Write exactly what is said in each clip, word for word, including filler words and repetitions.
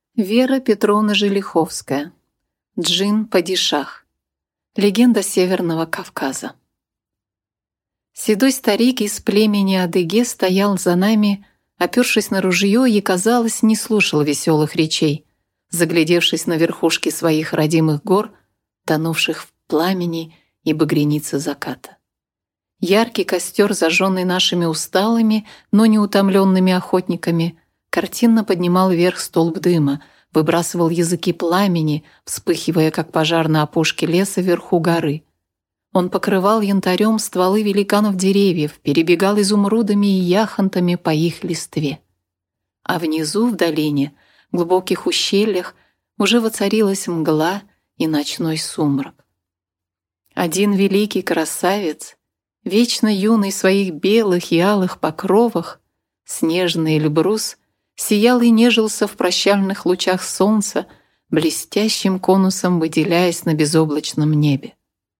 Вера Петровна Желиховская. Джин-падишах. Легенда Северного Кавказа. Седой старик из племени Адыге стоял за нами, опершись на ружье, и, казалось, не слушал веселых речей, заглядевшись на верхушки своих родимых гор, тонувших в пламени и багрянице заката. Яркий костер, зажженный нашими усталыми, но неутомленными охотниками, картинно поднимал вверх столб дыма, выбрасывал языки пламени, вспыхивая, как пожар на опушке леса вверху горы. Он покрывал янтарем стволы великанов деревьев, перебегал изумрудами и яхонтами по их листве. А внизу, в долине, в глубоких ущельях, уже воцарилась мгла и ночной сумрак. Один великий красавец, вечно юный в своих белых и алых покровах, снежный Эльбрус, сиял и нежился в прощальных лучах солнца, блестящим конусом выделяясь на безоблачном небе.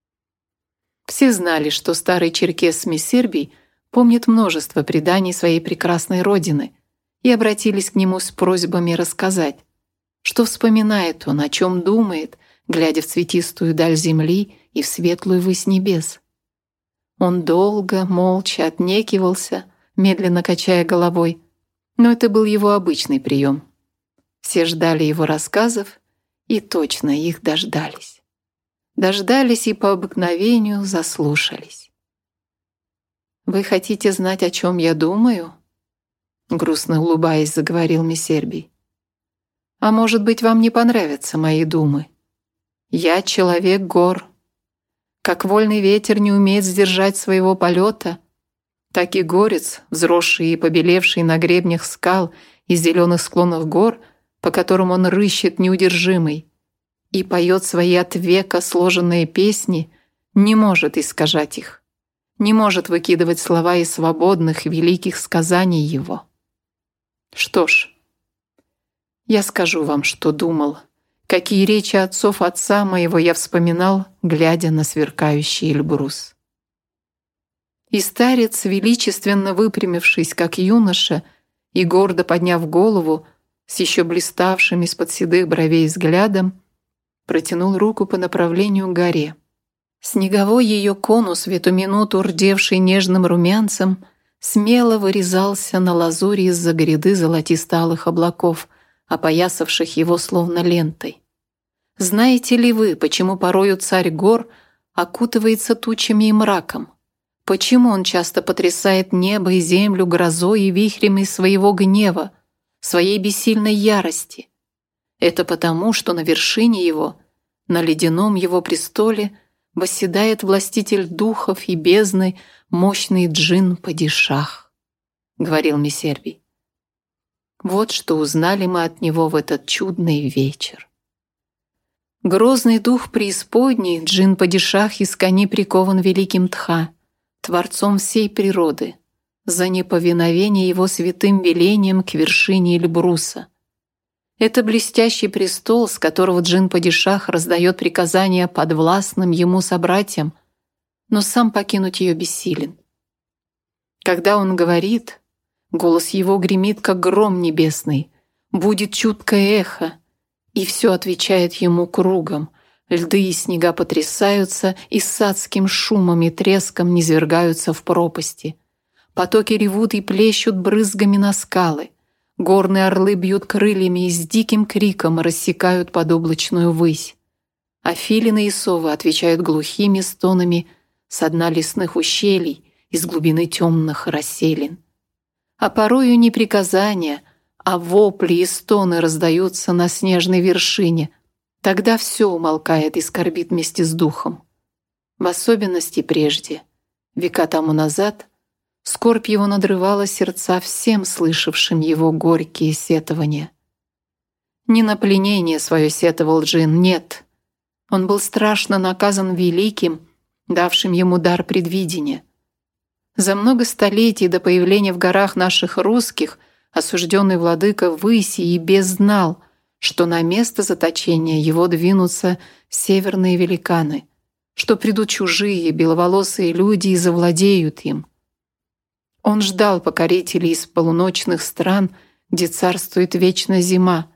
Все знали, что старый черкес Мессербий помнит множество преданий своей прекрасной родины, и обратились к нему с просьбами рассказать, что вспоминает он, о чем думает, глядя в цветистую даль земли и в светлую высь небес. Он долго, молча отнекивался, медленно качая головой, но это был его обычный прием. Все ждали его рассказов и точно их дождались. Дождались и по обыкновению заслушались. «Вы хотите знать, о чем я думаю?» Грустно улыбаясь, заговорил Мессербий. «А может быть, вам не понравятся мои думы? Я человек гор. Как вольный ветер не умеет сдержать своего полета, так и горец, взросший и побелевший на гребнях скал и зеленых склонах гор, по которым он рыщет неудержимый, и поет свои от века сложенные песни, не может искажать их, не может выкидывать слова из свободных великих сказаний его. Что ж, я скажу вам, что думал, какие речи отцов отца моего я вспоминал, глядя на сверкающий Эльбрус. И старец, величественно выпрямившись, как юноша, и гордо подняв голову, с еще блиставшим из-под седых бровей взглядом, протянул руку по направлению к горе. Снеговой ее конус, в эту минуту рдевший нежным румянцем, смело вырезался на лазури из-за гряды золотисталых облаков, опоясавших его словно лентой. Знаете ли вы, почему порою царь гор окутывается тучами и мраком? Почему он часто потрясает небо и землю грозой и вихрями своего гнева, своей бессильной ярости? Это потому, что на вершине его, на ледяном его престоле, восседает властитель духов и бездны, мощный джин-падишах, говорил Мессербий. Вот что узнали мы от него в этот чудный вечер. Грозный дух преисподней, джин-падишах из кони прикован великим Тха, творцом всей природы, за неповиновение его святым велением к вершине Эльбруса. Это блестящий престол, с которого джин-падишах раздает приказания подвластным ему собратьям, но сам покинуть ее бессилен. Когда он говорит, голос его гремит, как гром небесный, будет чуткое эхо, и все отвечает ему кругом. Льды и снега потрясаются и с адским шумом и треском низвергаются в пропасти. Потоки ревут и плещут брызгами на скалы. Горные орлы бьют крыльями и с диким криком рассекают подоблачную высь. А филины и совы отвечают глухими стонами со дна лесных ущелий, из глубины темных расселин. А порою не приказания, а вопли и стоны раздаются на снежной вершине. Тогда все умолкает и скорбит вместе с духом. В особенности прежде, века тому назад, скорбь его надрывала сердца всем слышавшим его горькие сетования. Не на пленение свое сетовал джин, нет. Он был страшно наказан великим, давшим ему дар предвидения. За много столетий до появления в горах наших русских осужденный владыка выси и без знал, что на место заточения его двинутся северные великаны, что придут чужие беловолосые люди и завладеют им. Он ждал покорителей из полуночных стран, где царствует вечная зима,